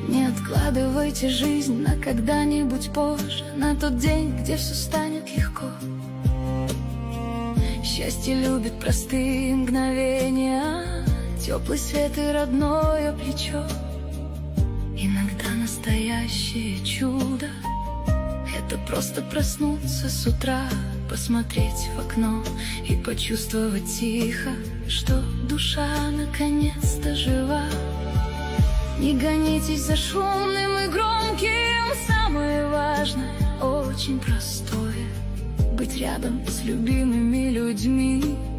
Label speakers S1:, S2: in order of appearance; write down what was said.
S1: Не откладывайте жизнь на когда-нибудь позже, на тот день, где все станет легко. Счастье любит простые мгновения, теплый свет и родное плечо. Иногда настоящее чудо — это просто проснуться с утра, посмотреть в окно и почувствовать тихо, что душа наконец-то жива. Не гонитесь за шумным и громким, самое важное — очень простое — быть рядом с любимыми людьми.